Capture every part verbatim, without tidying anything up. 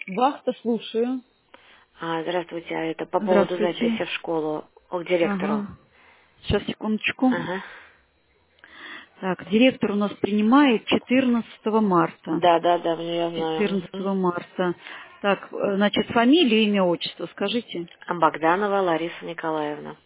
Вахта, слушаю. А, здравствуйте, а это по поводу Здравствуйте. записи в школу к директору. Ага. Сейчас, секундочку. Ага. Так, директор у нас принимает четырнадцатого марта. Да, да, да, мне я знаю. Мгм. четырнадцатого марта. Так, э, значит, фамилия, имя, отчество, скажите. А Богданова Лариса Николаевна.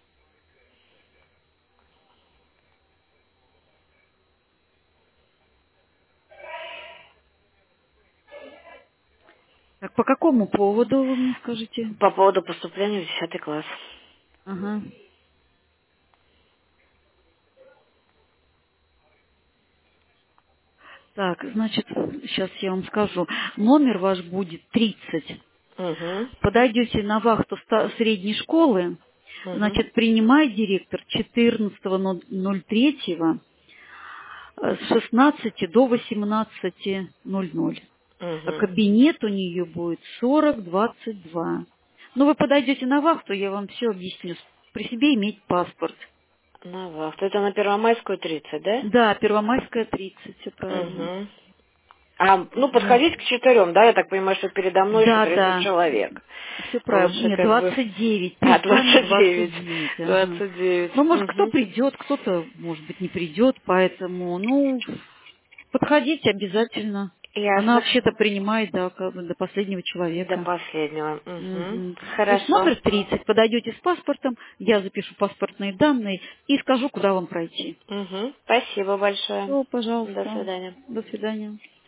Так, по какому поводу вы мне скажите? По поводу поступления в десятый класс. Ага. Так, значит, сейчас я вам скажу. Номер ваш будет тридцать. Угу. Подойдете на вахту ста- средней школы, Угу. значит, принимает директор четырнадцатого ноль третьего э, с шестнадцати до восемнадцати ноль ноль. А Угу. кабинет у нее будет сорок двадцать два. Ну, вы подойдете на вахту, я вам все объясню. При себе иметь паспорт. На вахту. Это на Первомайскую тридцать, да? Да, Первомайская тридцать, все правильно. Угу. А, ну, Вот. подходить к четырем, да? Я так понимаю, что передо мной еще Да, тридцать да, человек. все правильно. Лучше Нет, как бы... двадцать девять. А, Перед вами двадцать двадцать девять. девять. Ага. Двадцать девять. Ну, может, кто Угу. придет, кто-то, может быть, не придет, поэтому, ну, подходите обязательно. Она Ясно. вообще-то принимает до, как бы до последнего До человека. последнего. Угу. Мгм. Значит, Хорошо. номер тридцать. Подойдете с паспортом, я запишу паспортные данные и скажу, куда вам пройти. Угу. Спасибо большое. Все, До пожалуйста. свидания. До свидания.